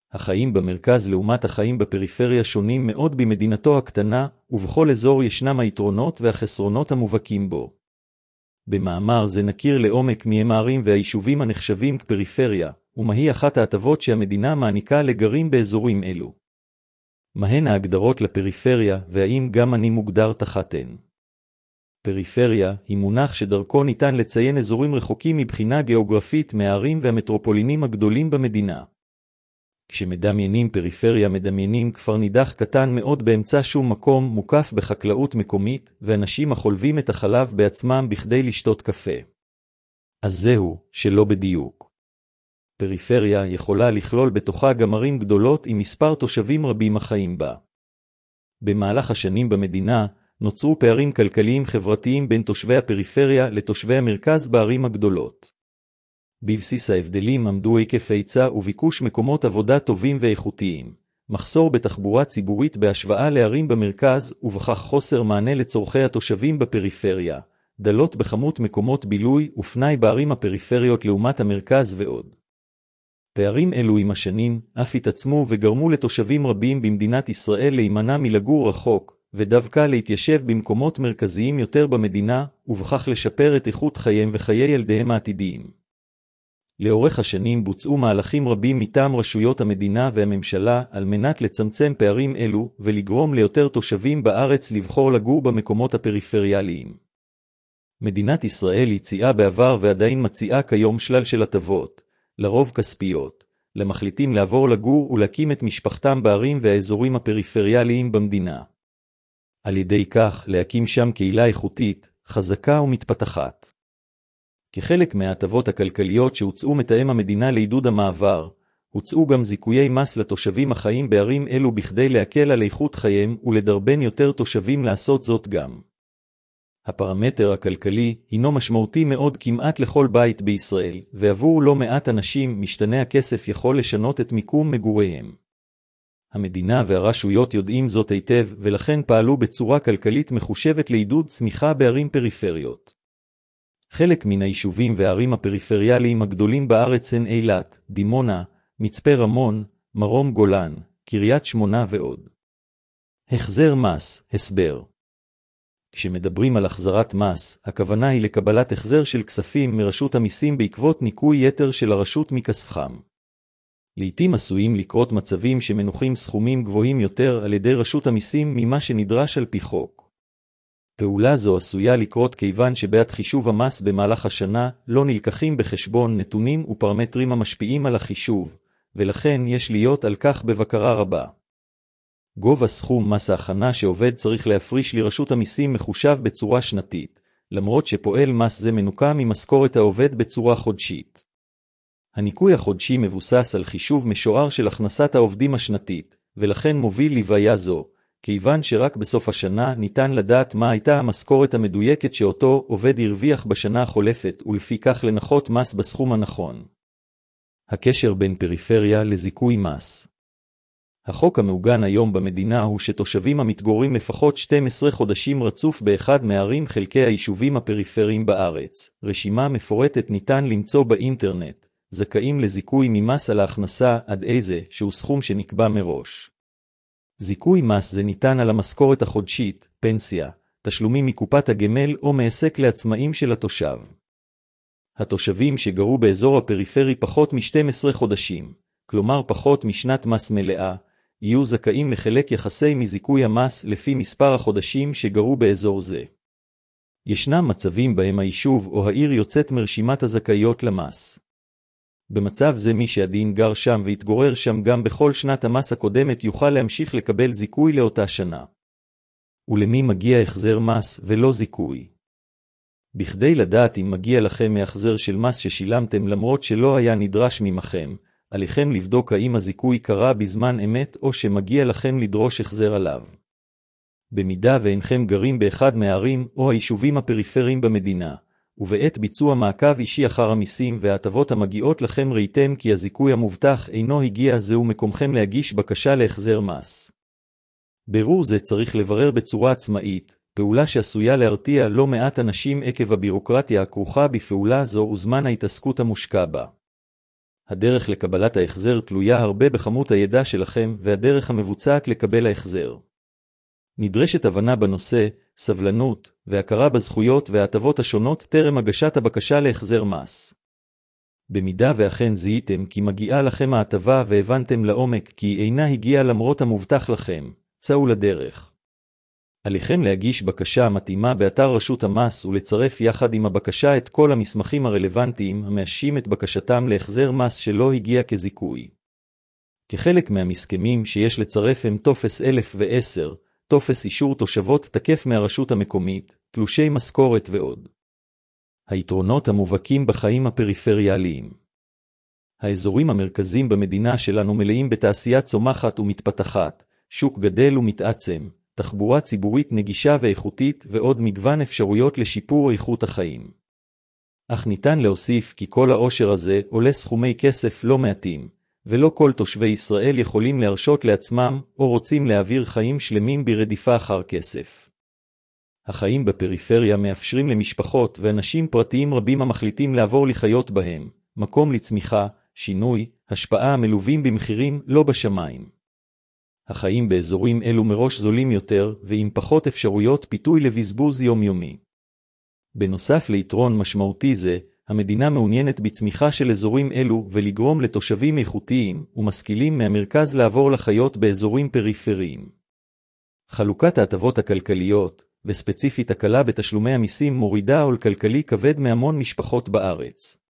החיים במרכז לעומת החיים בפריפריה שונים מאוד במדינתו הקטנה, ובכל אזור ישנם היתרונות והחסרונות המובהקים בו. במאמר זה נכיר לעומק מהם הערים והיישובים הנחשבים כפריפריה, ומהי אחת ההטבות שהמדינה מעניקה לגרים באזורים אלו. מהן ההגדרות לפריפריה, והאם גם אני מוגדר תחתן. פריפריה היא מונח שדרכו ניתן לציין אזורים רחוקים מבחינה גיאוגרפית מהערים והמטרופולינים הגדולים במדינה. כשמדמיינים פריפריה מדמיינים כפר נידח קטן מאוד באמצע שום מקום מוקף בחקלאות מקומית, ואנשים החולבים את החלב בעצמם בכדי לשתות קפה. אז זהו, שלא בדיוק. פריפריה יכולה לכלול בתוכה גם ערים גדולות עם מספר תושבים רבים החיים בה. במהלך השנים במדינה נוצרו פערים כלכליים חברתיים בין תושבי הפריפריה לתושבי המרכז בערים הגדולות. בבסיס ההבדלים עמדו היקף היצע וביקוש מקומות עבודה טובים ואיכותיים, מחסור בתחבורה ציבורית בהשוואה לערים במרכז ובכך חוסר מענה לצורכי התושבים בפריפריה, דלות בכמות מקומות בילוי ופנאי בערים הפריפריות לעומת המרכז ועוד. פערים אלו עם השנים אף התעצמו וגרמו לתושבים רבים במדינת ישראל להימנע מלגור רחוק, ודווקא להתיישב במקומות מרכזיים יותר במדינה, ובכך לשפר את איכות חייהם וחיי ילדיהם העתידיים. לאורך השנים בוצעו מהלכים רבים מטעם רשויות המדינה והממשלה על מנת לצמצם פערים אלו ולגרום ליותר תושבים בארץ לבחור לגור במקומות הפריפריאליים. מדינת ישראל הציעה בעבר ועדיין מציעה כיום שלל של הטבות, לרוב כספיות, למחליטים לעבור לגור ולהקים את משפחתם בערים והאזורים הפריפריאליים במדינה. על ידי כך להקים שם קהילה איכותית, חזקה ומתפתחת. כחלק מההטבות הכלכליות שהוצאו מתאם המדינה לעידוד המעבר, הוצאו גם זיכויי מס לתושבים החיים בערים אלו בכדי להקל על איכות חייהם ולדרבן יותר תושבים לעשות זאת גם. הפרמטר הכלכלי הינו משמעותי מאוד כמעט לכל בית בישראל, ועבור לא מעט אנשים משתנה הכסף יכול לשנות את מיקום מגוריהם. המדינה והרשויות יודעים זאת היטב ולכן פעלו בצורה כלכלית מחושבת לעידוד צמיחה בערים פריפריות. חלק מן היישובים והערים הפריפריאליים הגדולים בארץ הן אילת, דימונה, מצפה רמון, מרום גולן, קריית שמונה ועוד. החזר מס, הסבר. כשמדברים על החזרת מס, הכוונה היא לקבלת החזר של כספים מרשות המיסים בעקבות ניכוי יתר של הרשות מכספם. לעתים עשויים לקרות מצבים שמנוחים סכומים גבוהים יותר על ידי רשות המיסים ממה שנדרש על פי חוק. פעולה זו עשויה לקרות כיוון שבעת חישוב המס במהלך השנה לא נלקחים בחשבון נתונים ופרמטרים המשפיעים על החישוב, ולכן יש להיות על כך בבקרה רבה. גובה סכום מס ההכנה שעובד צריך להפריש לרשות המיסים מחושב בצורה שנתית, למרות שפועל מס זה מנוקה ממשכורת העובד בצורה חודשית. הניכוי החודשי מבוסס על חישוב משוער של הכנסת העובדים השנתית, ולכן מוביל לבעיה זו, כיוון שרק בסוף השנה ניתן לדעת מה הייתה המשכורת המדויקת שאותו עובד הרוויח בשנה החולפת, ולפי כך לנחות מס בסכום הנכון. הקשר בין פריפריה לזיכוי מס. החוק המעוגן היום במדינה הוא שתושבים המתגוררים לפחות 12 חודשים רצוף באחד מערים חלקי היישובים הפריפריים בארץ, רשימה מפורטת ניתן למצוא באינטרנט, זכאים לזיכוי ממס על ההכנסה עד איזה שהוא סכום שנקבע מראש. זיכוי מס זה ניתן על המשכורת החודשית, פנסיה, תשלומים מקופת הגמל או מעסק לעצמאים של התושב. התושבים שגרו באזור הפריפרי פחות מ-12 חודשים, כלומר פחות משנת מס מלאה, יהיו זכאים לחלק יחסי מזיכוי המס לפי מספר החודשים שגרו באזור זה. ישנם מצבים בהם היישוב או העיר יוצאת מרשימת הזכאיות למס. במצב זה מי שעדיין גר שם והתגורר שם גם בכל שנת המס הקודמת יוכל להמשיך לקבל זיכוי לאותה שנה. ולמי מגיע החזר מס ולא זיכוי? בכדי לדעת אם מגיע לכם מהחזר של מס ששילמתם למרות שלא היה נדרש ממכם, עליכם לבדוק האם הזיכוי קרה בזמן אמת או שמגיע לכם לדרוש החזר עליו. במידה ואינכם גרים באחד מהערים או היישובים הפריפריים במדינה, ובעת ביצוע מעקב אישי אחר המיסים וההטבות המגיעות לכם ראיתם כי הזיכוי המובטח אינו הגיע, זהו מקומכם להגיש בקשה להחזר מס. בירור זה צריך לברר בצורה עצמאית, פעולה שעשויה להרתיע לא מעט אנשים עקב הבירוקרטיה הכרוכה בפעולה זו וזמן ההתעסקות המושקע בה. הדרך לקבלת ההחזר תלויה הרבה בכמות הידע שלכם והדרך המבוצעת לקבל ההחזר. נדרשת הבנה בנושא, סבלנות, והכרה בזכויות וההטבות השונות טרם הגשת הבקשה להחזר מס. במידה ואכן זיהיתם כי מגיעה לכם ההטבה והבנתם לעומק כי אינה הגיעה למרות המובטח לכם, צאו לדרך. עליכם להגיש בקשה מתאימה באתר רשות המס ולצרף יחד עם הבקשה את כל המסמכים הרלוונטיים המאשרים את בקשתם להחזר מס שלא הגיע כזיכוי. כחלק מהמסכמים שיש לצרף הם טופס 1010, טופס אישור תושבות תקף מהרשות המקומית, תלושי משכורת ועוד. היתרונות המובהקים בחיים הפריפריאליים. האזורים המרכזיים במדינה שלנו מלאים בתעשייה צומחת ומתפתחת, שוק גדל ומתעצם, תחבורה ציבורית נגישה ואיכותית ועוד מגוון אפשרויות לשיפור איכות החיים. אך ניתן להוסיף כי כל העושר הזה עולה סכומי כסף לא מעטים, ולא כל תושבי ישראל יכולים להרשות לעצמם או רוצים להעביר חיים שלמים ברדיפה אחר כסף. החיים בפריפריה מאפשרים למשפחות ואנשים פרטיים רבים המחליטים לעבור לחיות בהם, מקום לצמיחה, שינוי, השפעה המלווים במחירים לא בשמיים. החיים באזורים אלו מראש זולים יותר ועם פחות אפשרויות פיתוי לבזבוז יומיומי. בנוסף ליתרון משמעותי זה, המדינה מעוניינת בצמיחה של אזורים אלו ולגרום לתושבים איכותיים ומשכילים מהמרכז לעבור לחיות באזורים פריפריים. חלוקת ההטבות הכלכליות, וספציפית הקלה בתשלומי המיסים מורידה עול כלכלי כבד מהמון משפחות בארץ.